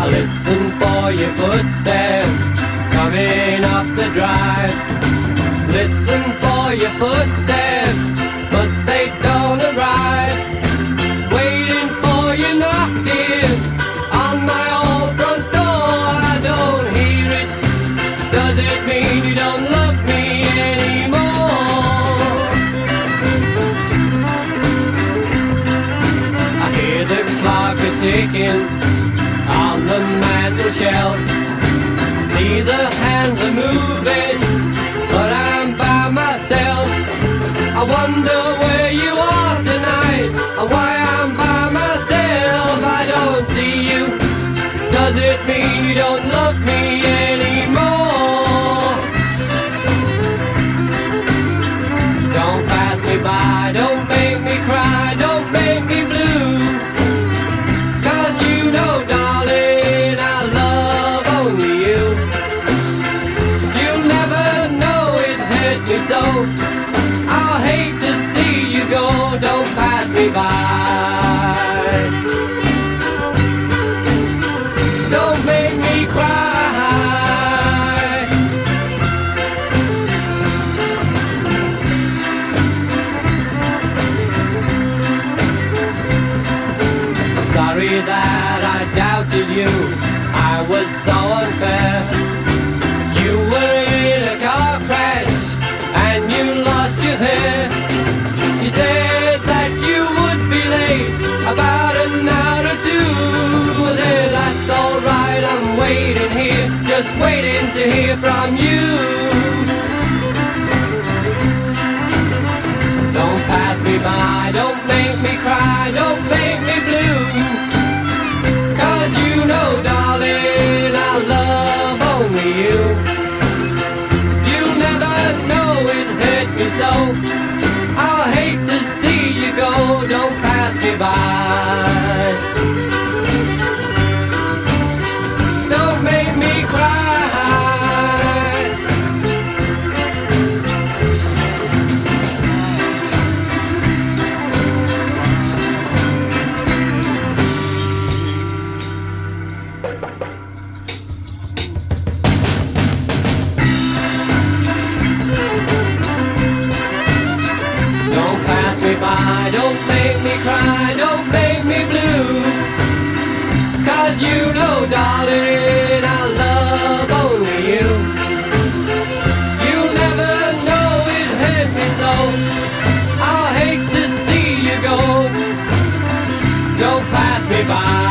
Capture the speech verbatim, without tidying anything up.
I listen for your footsteps coming up the drive. Listen for your footsteps, but they don't arrive. Waiting for you knocked in on my old front door. I don't hear it. Does it mean you don't love me anymore? I hear the clock a-ticking on the mantel shelf. See the hands are moving, but I'm by myself. I wonder where you are tonight, or why I'm by myself. I don't see you. Does it mean you don't love me anymore? Don't pass me by, don't make me cry, don't make me blue. Cause you know, darling, I love only you. You'll never know it hurt me so. I'll hate to see you go, don't pass me by. Don't make me cry. I'm sorry that I doubted you, I was so unfair. You were in a car crash and you lost your hair. You said that you would be late about an hour or two. I said that's alright, I'm waiting here, just waiting to hear from you. Don't pass me by, don't make me cry, don't make me blue. Cause you know, darling, I love only you. You'll never know it hurt me so. I'll hate to see you go, don't pass me by. Don't make me cry. Don't pass me by, don't make me cry, don't make me blue. Cause you know, darling, I love only you. You'll never know it hurt me so. I'll hate to see you go. Don't pass me by.